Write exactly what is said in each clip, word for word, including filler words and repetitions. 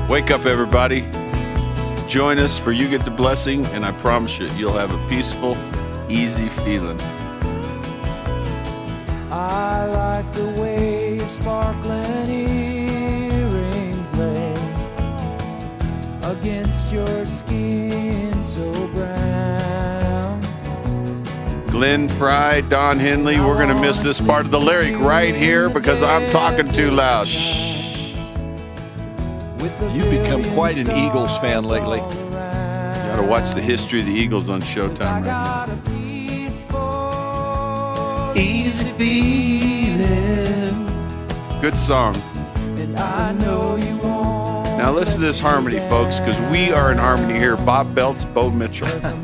Wake up, everybody. Join us for You Get the Blessing, and I promise you, you'll have a peaceful, easy feeling. I like the way your sparkling earrings lay against your skin so brown. Glenn Frey, Don Henley, we're going to miss this part of the lyric right here because I'm talking too loud. You've become quite an Eagles fan lately. You got to watch the history of the Eagles on Showtime right now. Easy feeling. Good song. Now listen to this harmony, folks, because we are in harmony here. Bob Belts, Bo Mitchell.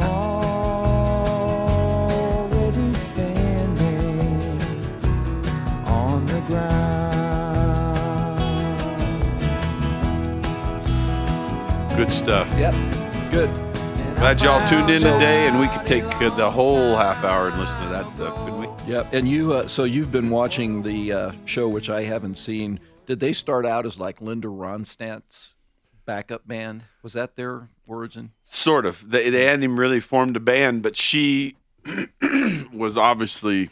Good stuff. Yep. Good. Glad y'all tuned in today, and we could take uh, the whole half hour and listen to that stuff, couldn't we? Yep. And you, uh, so you've been watching the uh, show, which I haven't seen. Did they start out as like Linda Ronstadt's backup band? Was that their origin? Sort of. They, they hadn't even really formed a band, but she was obviously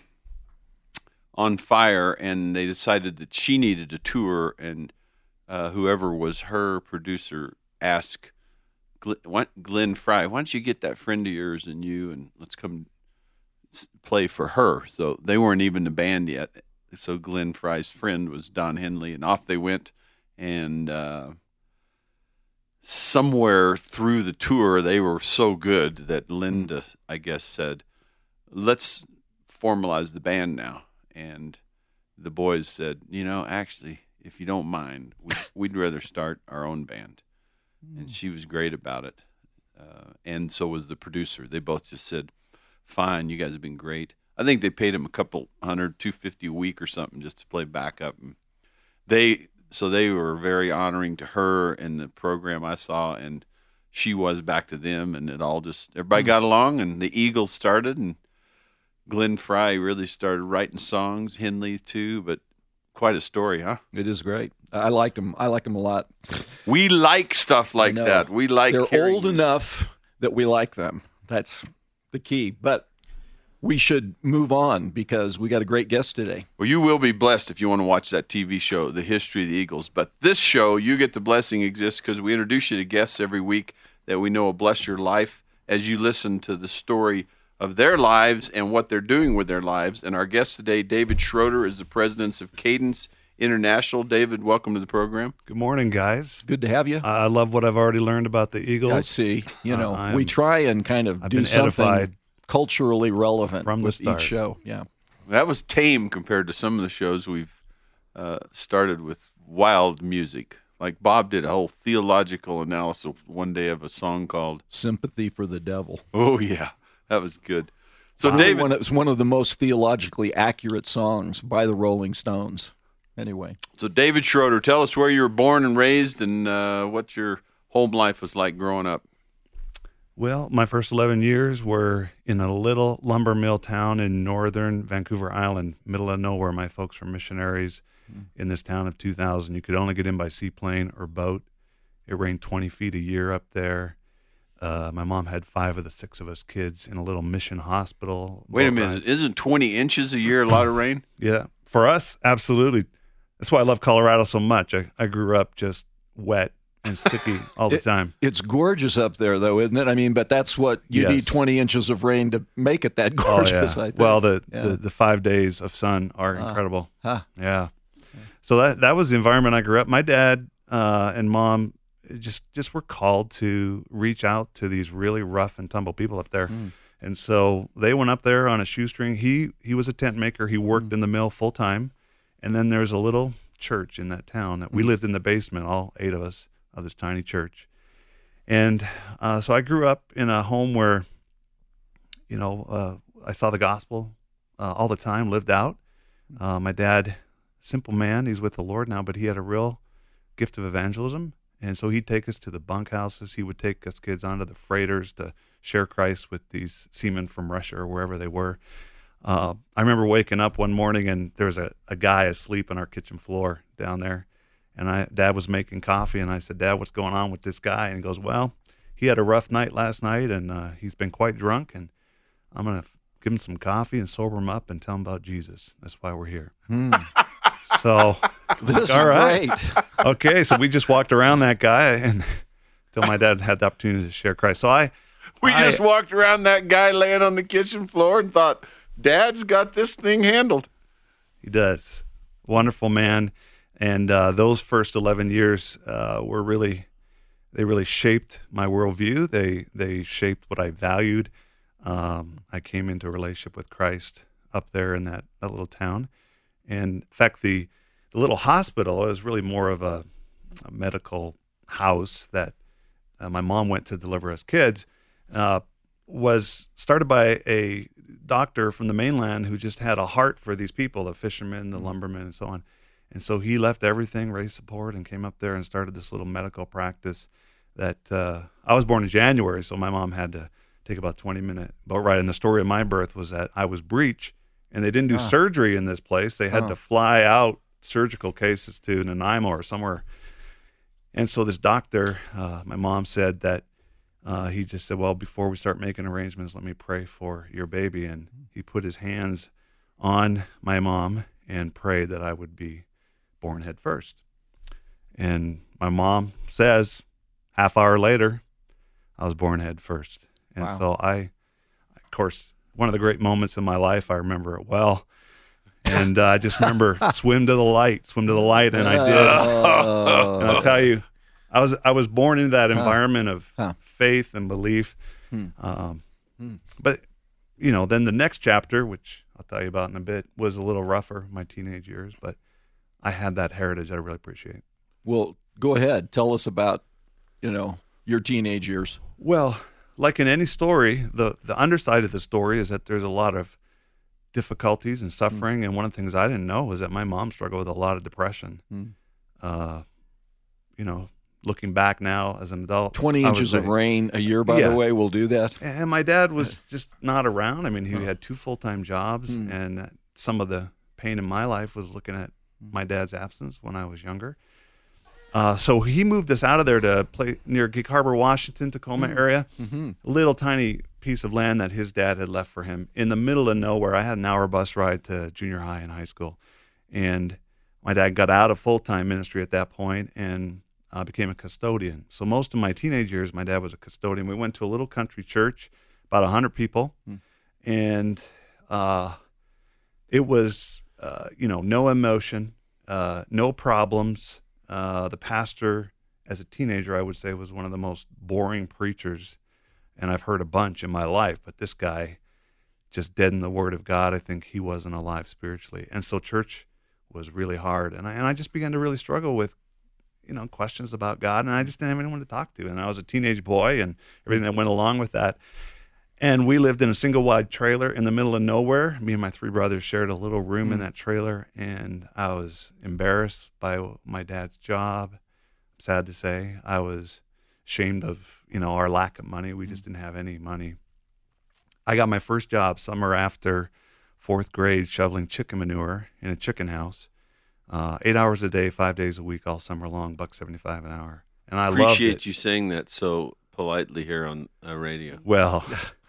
on fire, and they decided that she needed a tour, and uh, whoever was her producer ask Glenn Frey, why don't you get that friend of yours and you, and let's come play for her. So they weren't even a band yet. So Glenn Frey's friend was Don Henley, and off they went. And uh, somewhere through the tour, they were so good that Linda, I guess, said, let's formalize the band now. And the boys said, you know, actually, if you don't mind, we'd, we'd rather start our own band. And she was great about it. Uh, and so was the producer. They both just said, fine, you guys have been great. I think they paid him a couple hundred, two fifty a week or something just to play backup. And they, so they were very honoring to her and the program I saw, and she was back to them, and it all just, everybody got along, and the Eagles started, and Glenn Frey really started writing songs, Henley too, but quite a story, huh? It is great. I liked them. I like them a lot. We like stuff like that. We like They're hearing old enough that we like them. That's the key. But we should move on because we got a great guest today. Well, you will be blessed if you want to watch that T V show, The History of the Eagles. But this show, You Get the Blessing, exists because we introduce you to guests every week that we know will bless your life as you listen to the story of their lives and what they're doing with their lives. And our guest today, David Schroeder, is the president of Cadence International. David, welcome to the program. Good morning, guys. Good to have you. I love what I've already learned about the Eagles. I see. You know, uh, we try and kind of I've do been something edified culturally relevant from the with start. each show. Yeah, that was tame compared to some of the shows we've uh, started with wild music. Like Bob did a whole theological analysis one day of a song called "Sympathy for the Devil." Oh yeah, that was good. So uh, David, it was one of the most theologically accurate songs by the Rolling Stones. Anyway, so David Schroeder, tell us where you were born and raised, and uh, what your home life was like growing up. Well, my first eleven years were in a little lumber mill town in northern Vancouver Island, middle of nowhere. My folks were missionaries mm. in this town of two thousand. You could only get in by seaplane or boat. It rained twenty feet a year up there. Uh, my mom had five of the six of us kids in a little mission hospital. Wait a minute, isn't twenty inches a year a lot of rain? Yeah, for us, absolutely. That's why I love Colorado so much. I, I grew up just wet and sticky all the it, time. It's gorgeous up there, though, isn't it? I mean, but that's what you yes. need twenty inches of rain to make it that gorgeous, oh, yeah. I think. Well, the, yeah. the, the five days of sun are uh, incredible. Huh. Yeah. So that that was the environment I grew up. My dad uh, and mom just just were called to reach out to these really rough and tumble people up there. Mm. And so they went up there on a shoestring. He he was a tent maker. He worked mm. in the mill full time. And then there's a little church in that town that we mm. lived in the basement, all eight of us, of this tiny church. And uh, so I grew up in a home where, you know, uh, I saw the gospel uh, all the time, lived out. Uh, my dad, simple man, he's with the Lord now, but he had a real gift of evangelism. And so he'd take us to the bunkhouses. He would take us kids onto the freighters to share Christ with these seamen from Russia or wherever they were. Uh, I remember waking up one morning and there was a, a guy asleep on our kitchen floor down there. And I, Dad was making coffee, and I said, Dad, what's going on with this guy? And he goes, well, he had a rough night last night, and uh, he's been quite drunk, and I'm going to give him some coffee and sober him up and tell him about Jesus. That's why we're here. Mm. So, This all is right. great. Okay, so we just walked around that guy and until my dad had the opportunity to share Christ. So I, We I- just walked around that guy laying on the kitchen floor and thought, Dad's got this thing handled. he does, wonderful man, and uh, those first eleven years uh, were really, they really shaped my worldview. They they shaped what I valued. Um, I came into a relationship with Christ up there in that, that little town, and in fact, the the little hospital is really more of a, a medical house that uh, my mom went to deliver us kids. Uh, was started by a doctor from the mainland who just had a heart for these people, the fishermen, the lumbermen, and so on. And so he left everything, raised support, and came up there and started this little medical practice that uh, I was born in January, so my mom had to take about twenty minute boat ride. And the story of my birth was that I was breech, and they didn't do Ah. surgery in this place. They had Oh. to fly out surgical cases to Nanaimo or somewhere. And so this doctor, uh, my mom said that uh, he just said, well, before we start making arrangements, let me pray for your baby. And he put his hands on my mom and prayed that I would be born head first. And my mom says, half hour later, I was born head first. And Wow. so I, of course, one of the great moments in my life, I remember it well. And uh, I just remember swim to the light, swim to the light, and I did. Oh. And I'll tell you, I was I was born into that environment of Huh. faith and belief. Hmm. Um, Hmm. But you know, then the next chapter, which I'll tell you about in a bit, was a little rougher, my teenage years. But I had that heritage I really appreciate. Well, go ahead. Tell us about, you know, your teenage years. Well, like in any story, the the underside of the story is that there's a lot of difficulties and suffering. Hmm. And one of the things I didn't know was that my mom struggled with a lot of depression. Hmm. Uh, you know, looking back now as an adult, twenty I would inches of say- rain a year, by Yeah. the way, will do that. And my dad was just not around. I mean, he Oh. had two full-time jobs, Hmm. and some of the pain in my life was looking at my dad's absence when I was younger. Uh, so he moved us out of there to play near Gig Harbor, Washington, Tacoma area. Mm-hmm. A little tiny piece of land that his dad had left for him in the middle of nowhere. I had an hour bus ride to junior high and high school, and my dad got out of full-time ministry at that point and uh, became a custodian. So most of my teenage years, my dad was a custodian. We went to a little country church, about one hundred people, Hmm. and uh, it was, uh, you know, no emotion, uh, no problems. Uh, the pastor, as a teenager, I would say, was one of the most boring preachers, and I've heard a bunch in my life, but this guy just deadened the word of God. I think he wasn't alive spiritually. And so church was really hard, and I, and I just began to really struggle with, you know, questions about God, and I just didn't have anyone to talk to. And I was a teenage boy and everything that went along with that. And we lived in a single wide trailer in the middle of nowhere. Me and my three brothers shared a little room in that trailer, and I was embarrassed by my dad's job. Sad to say, I was ashamed of, you know, our lack of money. We just didn't have any money. I got my first job summer after fourth grade shoveling chicken manure in a chicken house. Uh, eight hours a day, five days a week, all summer long, buck seventy-five an hour. And I loved Appreciate it. you saying that so politely here on uh, radio. Well,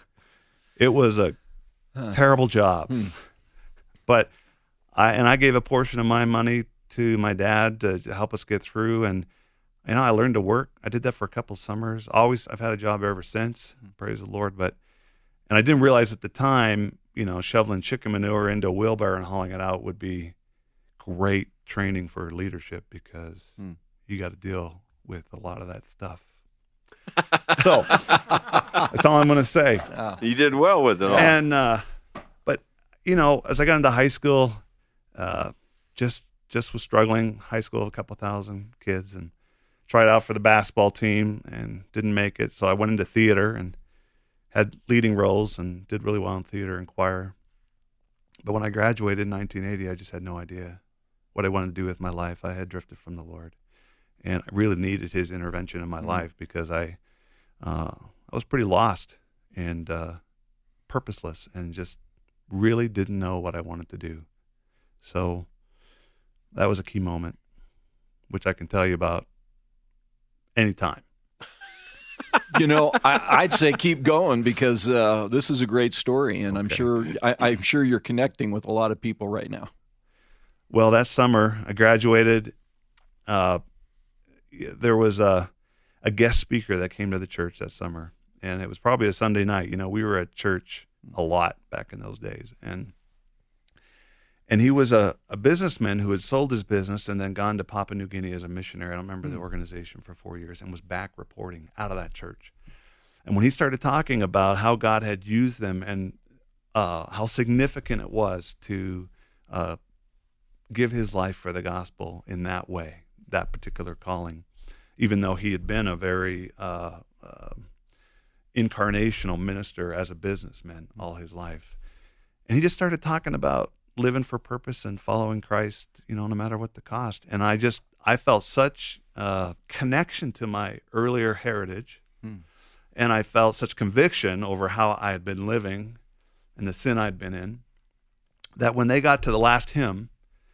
it was a Huh. terrible job. Hmm. But I and I gave a portion of my money to my dad to, to help us get through, and you know, I learned to work. I did that for a couple summers. Always, I've had a job ever since. Praise the Lord. But and I didn't realize at the time, you know, shoveling chicken manure into a wheelbarrow and hauling it out would be great training for leadership, because Hmm. you got to deal with a lot of that stuff. So that's all I'm going to say. Ah. You did well with it all. And uh, but you know, as I got into high school, uh, just just was struggling. High school, a couple thousand kids, and tried out for the basketball team and didn't make it. So I went into theater and had leading roles and did really well in theater and choir. But when I graduated in nineteen eighty, I just had no idea what I wanted to do with my life. I had drifted from the Lord, and I really needed His intervention in my Mhm. life, because I uh, I was pretty lost and uh, purposeless, and just really didn't know what I wanted to do. So that was a key moment. which I can tell you about anytime. You know, I, I'd say keep going because uh, this is a great story, and I'm Okay. sure I, I'm sure you're connecting with a lot of people right now. Well, that summer I graduated. Uh, there was a, a guest speaker that came to the church that summer, and it was probably a Sunday night. You know, we were at church a lot back in those days, and and he was a, a businessman who had sold his business and then gone to Papua New Guinea as a missionary. I don't remember the organization for four years and was back reporting out of that church. And when he started talking about how God had used them and uh, how significant it was to uh, give his life for the gospel in that way, that particular calling, even though he had been a very uh, uh, incarnational minister as a businessman all his life. And he just started talking about living for purpose and following Christ, you know, no matter what the cost. And I just, I felt such uh, connection to my earlier heritage. Hmm. And I felt such conviction over how I had been living and the sin I'd been in, that when they got to the last hymn,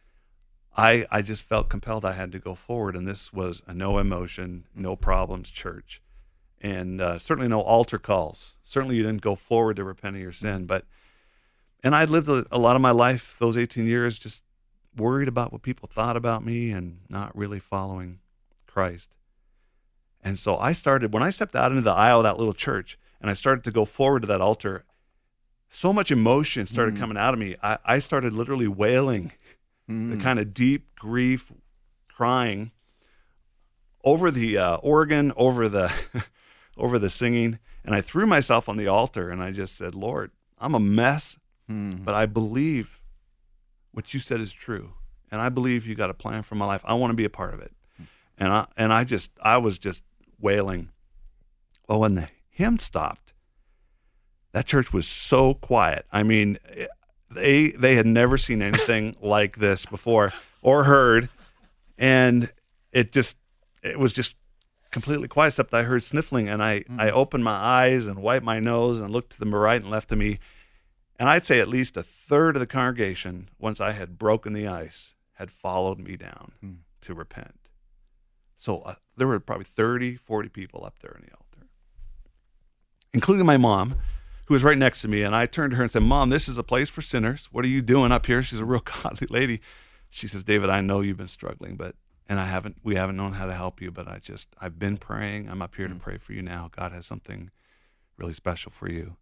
I I just felt compelled I had to go forward. And this was a no emotion, no problems church. And uh, certainly no altar calls. Certainly you didn't go forward to repent of your sin. But And I'd lived a, a lot of my life, those eighteen years, just worried about what people thought about me and not really following Christ. And so I started, when I stepped out into the aisle of that little church and I started to go forward to that altar, so much emotion started Mm. coming out of me. I, I started literally wailing, Mm. the kind of deep grief, crying over the uh, organ, over the over the singing. And I threw myself on the altar and I just said, Lord, I'm a mess, Mm. but I believe what you said is true. And I believe you got a plan for my life. I want to be a part of it. And I and I just I was just wailing. Well, when the hymn stopped, that church was so quiet. I mean, they they had never seen anything like this before or heard. And it just it was just completely quiet, except I heard sniffling, and I, Mm. I opened my eyes and wiped my nose and looked to the right and left of me. And I'd say at least a third of the congregation, once I had broken the ice, had followed me down Mm. to repent. So uh, there were probably thirty, forty people up there in the altar, including my mom, who was right next to me. And I turned to her and said, Mom, this is a place for sinners. What are you doing up here? She's a real godly lady. She says, David, I know you've been struggling, but and I haven't, we haven't known how to help you, but I just, I've been praying. I'm up here to pray for you now. God has something really special for you.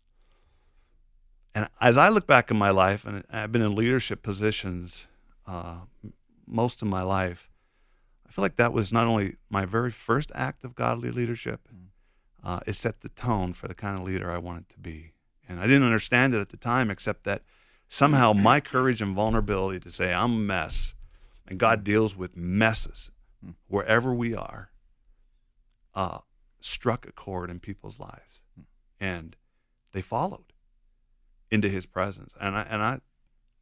And as I look back in my life, and I've been in leadership positions uh, most of my life, I feel like that was not only my very first act of godly leadership, uh, it set the tone for the kind of leader I wanted to be. And I didn't understand it at the time, except that somehow my courage and vulnerability to say I'm a mess, and God deals with messes wherever we are, uh, struck a chord in people's lives, and they followed into his presence. And I, and I,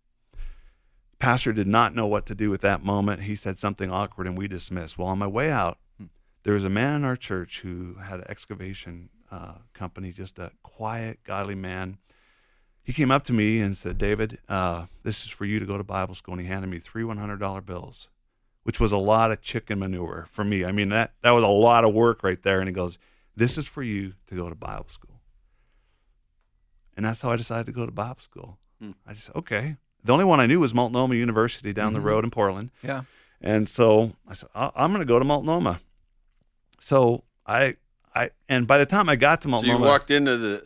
pastor did not know what to do with that moment. He said something awkward and we dismissed. Well, on my way out, there was a man in our church who had an excavation uh, company, just a quiet, godly man. He came up to me and said, David, uh, this is for you to go to Bible school. And he handed me three one hundred dollar bills, which was a lot of chicken manure for me. I mean, that, that was a lot of work right there. And he goes, this is for you to go to Bible school. And that's how I decided to go to Bible school. Hmm. I just, okay. The only one I knew was Multnomah University down Mhm. the road in Portland. Yeah. And so I said, I- I'm going to go to Multnomah. So I, I, and by the time I got to So Multnomah, you walked into the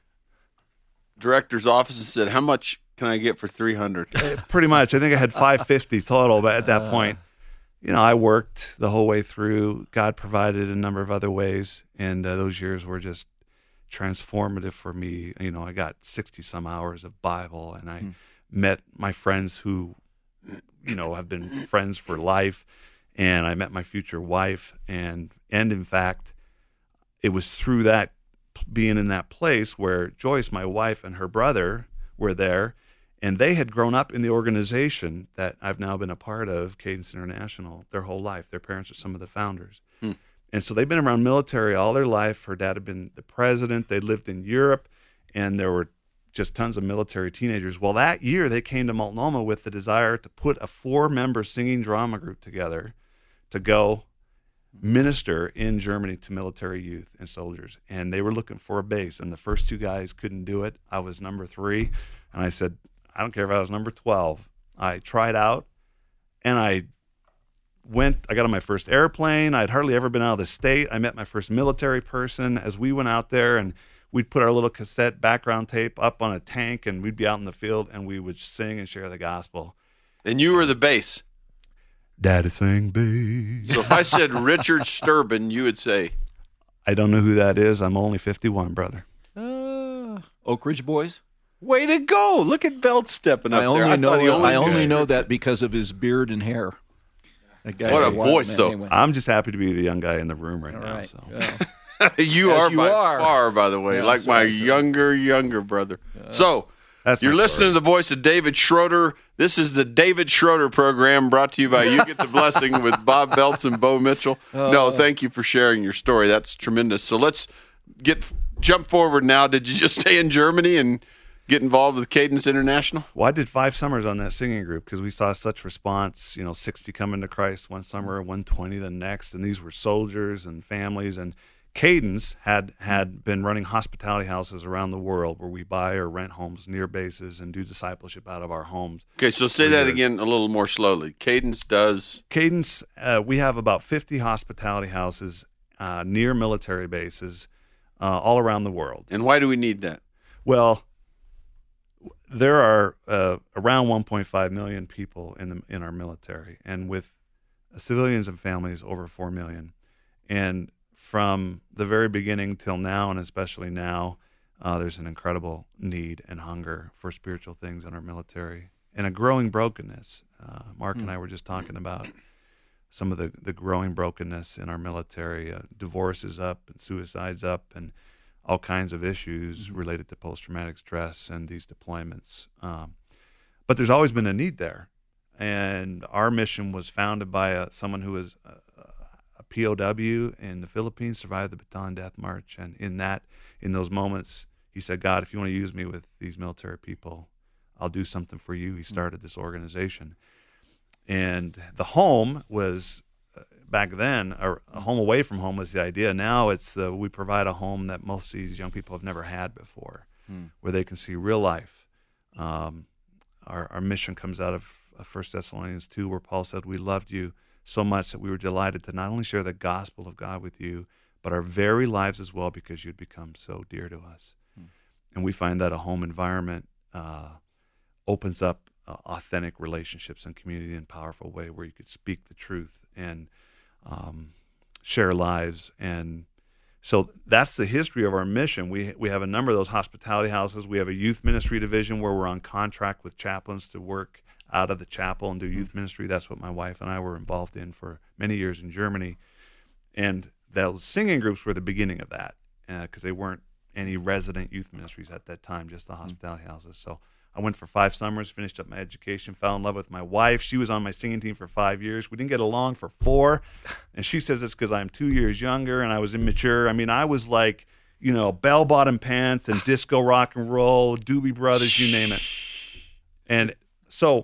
director's office and said, how much can I get for three hundred? pretty much, I think I had five fifty total, but at that Uh. point, you know, I worked the whole way through. God provided a number of other ways. And uh, those years were just transformative for me. You know, I got sixty some hours of Bible, and I Hmm. met my friends who, you know, have been friends for life. And I met my future wife. And, and in fact, it was through that, being in that place where Joyce, my wife, and her brother were there, and they had grown up in the organization that I've now been a part of, Cadence International, their whole life. Their parents are some of the founders. Hmm. And so they've been around military all their life. Her dad had been the president. They lived in Europe, and there were just tons of military teenagers. Well, that year they came to Multnomah with the desire to put a four-member singing drama group together to go minister in Germany to military youth and soldiers. And they were looking for a base, and the first two guys couldn't do it. I was number three, and I said, I don't care if I was number twelve. I tried out, and I went, I got on my first airplane. I'd hardly ever been out of the state. I met my first military person as we went out there, and we'd put our little cassette background tape up on a tank, and we'd be out in the field, and we would sing and share the gospel. And you were the bass. Daddy sang bass. So if I said Richard Sturban, you would say, I don't know who that is. I'm only fifty-one, brother. Uh, Oak Ridge Boys. way to go. Look at Belt stepping up I only there. I know thought he only I knew only know scripture. that because of his beard and hair. That guy What a is wild, voice, man. though. Anyway. I'm just happy to be the young guy in the room right All now. right. So. Yeah. you As are you by are. far, by the way, Yeah, like sorry, my sorry. younger, younger brother. So, That's you're my listening story. to the voice of David Schroeder. This is the David Schroeder program brought to you by You Get the Blessing with Bob Belts and Bo Mitchell. no, thank you for sharing your story. That's tremendous. So let's get jump forward now. Did you just stay in Germany and get involved with Cadence International? Well, I did five summers on that singing group because we saw such response. You know, sixty coming to Christ one summer, one twenty the next, and these were soldiers and families. And Cadence had had been running hospitality houses around the world where we buy or rent homes near bases and do discipleship out of our homes. Okay, so say For that years. again a little more slowly. Cadence does. Cadence, uh, we have about fifty hospitality houses uh, near military bases uh, all around the world. And why do we need that? Well, there are uh, around one point five million people in the in our military, and with civilians and families over four million. And from the very beginning till now, and especially now, uh, there's an incredible need and hunger for spiritual things in our military, and a growing brokenness. Uh, Mark and I were just talking about some of the, the growing brokenness in our military. Uh, divorce is up, and suicide's up, and all kinds of issues related to post-traumatic stress and these deployments. Um, but there's always been a need there. And our mission was founded by a, someone who was a, a P O W in the Philippines, survived the Bataan Death March. And in that, in those moments, he said, God, if you want to use me with these military people, I'll do something for you. He started this organization. And the home was... back then, a, a home away from home was the idea. Now it's uh, we provide a home that most of these young people have never had before, Hmm. where they can see real life. Um, our, our mission comes out of uh, First Thessalonians two, where Paul said, we loved you so much that we were delighted to not only share the gospel of God with you, but our very lives as well, because you'd become so dear to us. Hmm. And we find that a home environment uh, opens up uh, authentic relationships and community in a powerful way, where you could speak the truth and Um, share lives. And so that's the history of our mission. We we have a number of those hospitality houses. We have a youth ministry division where we're on contract with chaplains to work out of the chapel and do youth ministry. That's what my wife and I were involved in for many years in Germany. And those singing groups were the beginning of that, because uh, they weren't any resident youth ministries at that time, just the hospitality houses. So I went for five summers, finished up my education, fell in love with my wife. She was on my singing team for five years. We didn't get along for four. And she says it's because I'm two years younger and I was immature. I mean, I was like, you know, bell-bottom pants and disco rock and roll, Doobie Brothers, you name it. And so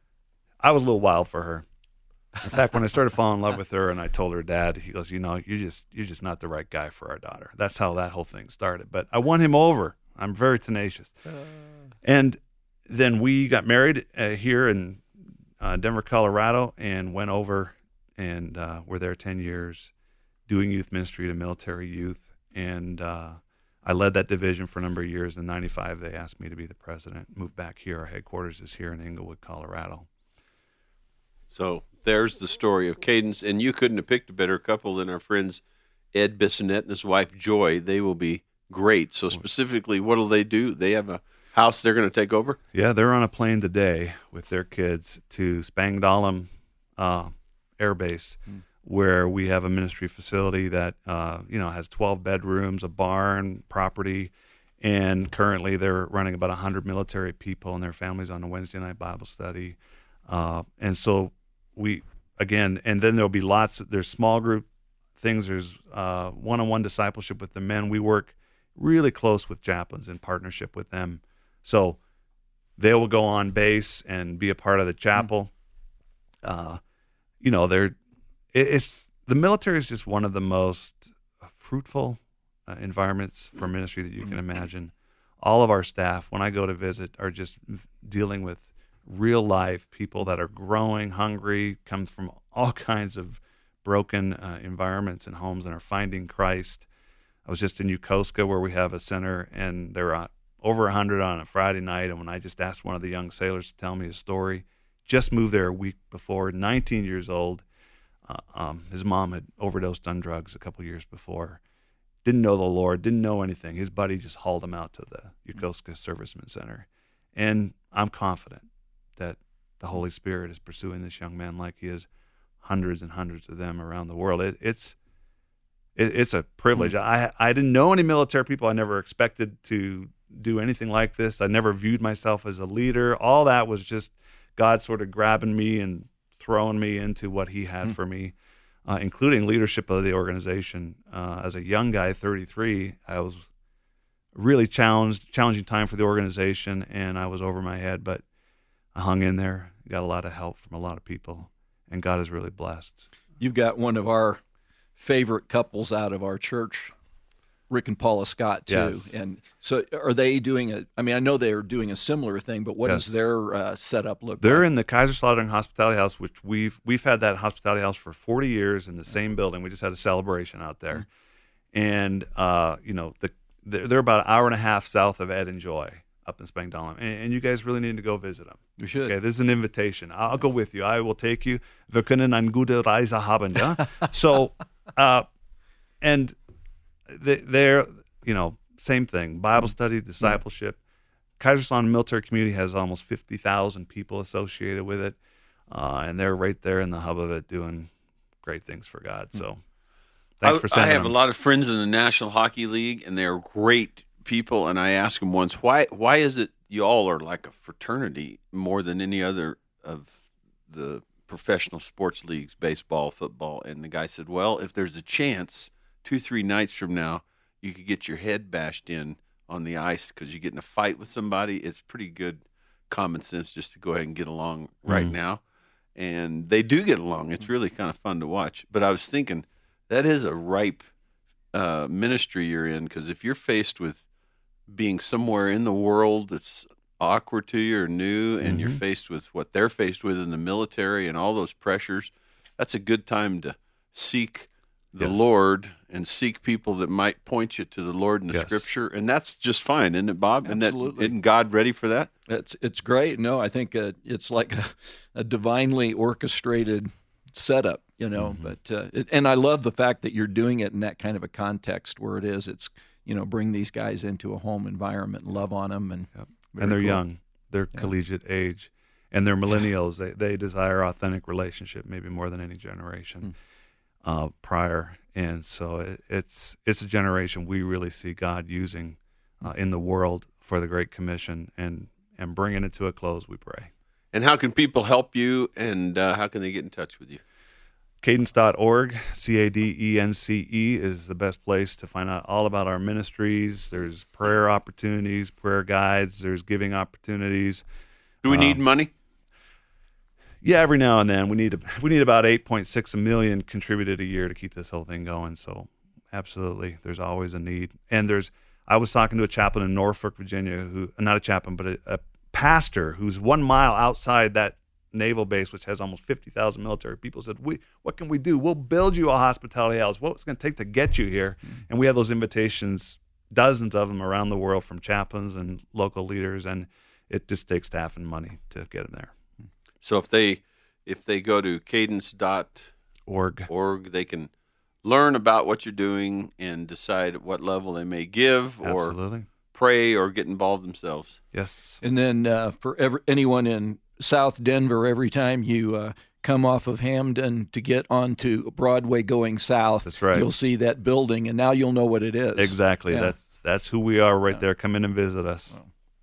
I was a little wild for her. In fact, when I started falling in love with her and I told her dad, he goes, you know, you're just, you're just not the right guy for our daughter. That's how that whole thing started. But I won him over. I'm very tenacious. And then we got married uh, here in uh, Denver, Colorado, and went over and uh, were there ten years doing youth ministry to military youth. And uh, I led that division for a number of years. In ninety-five, they asked me to be the president. Moved back here. Our headquarters is here in Englewood, Colorado. So there's the story of Cadence. And you couldn't have picked a better couple than our friends Ed Bissonette and his wife Joy. They will be great. So specifically, what will they do? They have a house they're going to take over? Yeah, they're on a plane today with their kids to Spangdahlem uh, Air Base, mm. where we have a ministry facility that uh, you know has twelve bedrooms, a barn, property, and currently they're running about one hundred military people and their families on a Wednesday night Bible study. Uh, and so we, again, and then there'll be lots, there's small group things, there's uh, one-on-one discipleship with the men. We work really close with chaplains in partnership with them. So they will go on base and be a part of the chapel. Uh, you know, they're it, it's the military is just one of the most fruitful uh, environments for ministry that you can imagine. All of our staff, when I go to visit, are just dealing with real life people that are growing, hungry, come from all kinds of broken uh, environments and homes and are finding Christ. I was just in Yokosuka where we have a center, and there were over one hundred on a Friday night, and when I just asked one of the young sailors to tell me his story, just moved there a week before, nineteen years old. Uh, um, his mom had overdosed on drugs a couple years before. Didn't know the Lord, didn't know anything. His buddy just hauled him out to the Yokosuka Servicemen Center. And I'm confident that the Holy Spirit is pursuing this young man like he is hundreds and hundreds of them around the world. It, it's it, it's a privilege. I I didn't know any military people. I never expected to do anything like this. I never viewed myself as a leader. All that was just God sort of grabbing me and throwing me into what he had mm. for me. Uh, including leadership of the organization. Uh, as a young guy, thirty-three, I was really challenged, challenging time for the organization, and I was over my head, but I hung in there, got a lot of help from a lot of people, and God has really blessed. You've got one of our favorite couples out of our church, Rick and Paula Scott, too. Yes. And so are they doing a, I mean, I know they're doing a similar thing, but what Yes. does their uh, setup look They're like? in the Kaiserslautern Hospitality House, which we've we've had that hospitality house for forty years in the same building. We just had a celebration out there. And, uh, you know, the, they're, they're about an hour and a half south of Ed and Joy up in Spangdahlem. And, and you guys really need to go visit them. You should. Okay, this is an invitation. I'll go with you. I will take you. Wir können eine gute Reise haben, ja? So, uh, and they, they're, you know, same thing. Bible study, discipleship. Kaiserslautern Military Community has almost fifty thousand people associated with it. Uh, and they're right there in the hub of it doing great things for God. So thanks I, for sending I have them. a lot of friends in the National Hockey League, and they're great people. And I asked them once, why why is it you all are like a fraternity more than any other of the professional sports leagues, baseball, football? And the guy said, well, if there's a chance two, three nights from now, you could get your head bashed in on the ice because you get in a fight with somebody, it's pretty good common sense just to go ahead and get along right Mm. now. And they do get along. It's really kind of fun to watch. But I was thinking, that is a ripe uh, ministry you're in, because if you're faced with being somewhere in the world that's awkward to you or new, and Mm-hmm. you're faced with what they're faced with in the military and all those pressures, that's a good time to seek the Yes. Lord and seek people that might point you to the Lord in the Yes. Scripture, and that's just fine, isn't it, Bob? And that, Absolutely. isn't God ready for that? It's it's great. No, I think uh, it's like a, a divinely orchestrated setup, you know. Mm-hmm. But uh, it, and I love the fact that you're doing it in that kind of a context where it is. It's you know bring these guys into a home environment and love on them, and Yep. very and they're cool. young. They're collegiate age, and they're millennials. They they desire authentic relationship maybe more than any generation uh, prior. And so it, it's it's a generation we really see God using uh, in the world for the Great Commission and and bringing it to a close. We pray. And how can people help you, and uh, how can they get in touch with you? Cadence dot org, C A D E N C E, is the best place to find out all about our ministries. There's prayer opportunities, prayer guides, there's giving opportunities. Do we need money? Yeah, every now and then we need a, we need about eight point six million contributed a year to keep this whole thing going. So absolutely, there's always a need. And there's I was talking to a chaplain in Norfolk, Virginia, who not a chaplain, but a, a pastor who's one mile outside that naval base, which has almost fifty thousand military people. Said, "We, what can we do? We'll build you a hospitality house. What's it going to take to get you here?" Mm-hmm. And we have those invitations, dozens of them around the world from chaplains and local leaders, and it just takes staff and money to get them there. So if they if they go to cadence dot Org. org, they can learn about what you're doing and decide at what level they may give or Absolutely. pray or get involved themselves. Yes. And then uh, for every, anyone in South Denver, every time you uh, come off of Hamden to get onto Broadway going south, That's right. you'll see that building, and now you'll know what it is. Exactly. Yeah. That's that's who we are right there. Come in and visit us.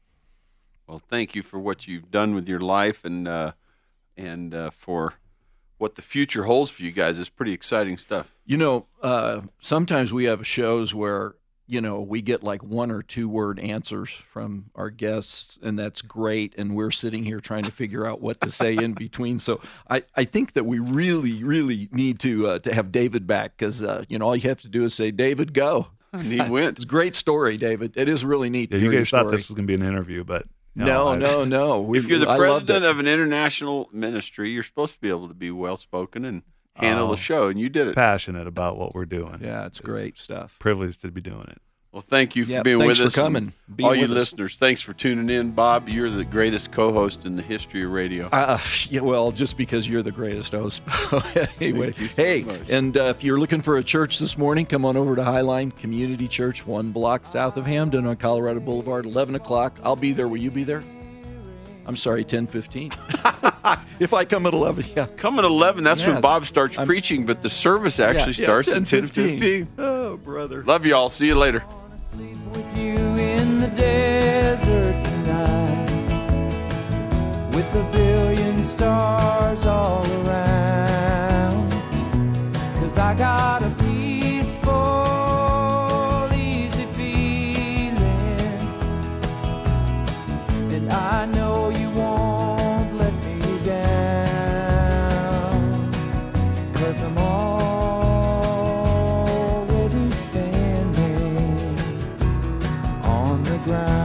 Well, thank you for what you've done with your life and uh, and uh, for what the future holds for you guys. It's pretty exciting stuff. You know, uh, sometimes we have shows where you know, we get like one or two word answers from our guests, and that's great. And we're sitting here trying to figure out what to say in between. So I, I think that we really, really need to uh, to have David back because, uh, you know, all you have to do is say, David, go. And he went. It's a great story, David. It is really neat. Yeah, to you hear guys your thought story. this was going to be an interview, but no, No, I- no, no. We, If you're the I loved president it. of an international ministry, you're supposed to be able to be well spoken and handle Oh. the show, and you did it. passionate about what we're doing. Yeah, it's great stuff. Privileged to be doing it. Well, thank you for Yeah, being thanks with for us. coming, and being all you with us. listeners, thanks for tuning in. Bob, you're the greatest co-host in the history of radio. Uh, yeah, well, just because you're the greatest host. Anyway, Thank you so hey, much. and uh, if you're looking for a church this morning, come on over to Highline Community Church, one block south of Hamden on Colorado Boulevard, eleven o'clock. I'll be there. Will you be there? I'm sorry, ten fifteen. If I come at eleven, yeah. Come at eleven, that's when Yes. Bob starts I'm- preaching, but the service actually Yeah, yeah, starts at ten fifteen. Oh, brother. Love you all. See you later. Sleep with you in the desert tonight, with a billion stars all around. 'Cause I got a peaceful, easy feeling, and I know you won't let me down. 'Cause I'm already standing on the ground.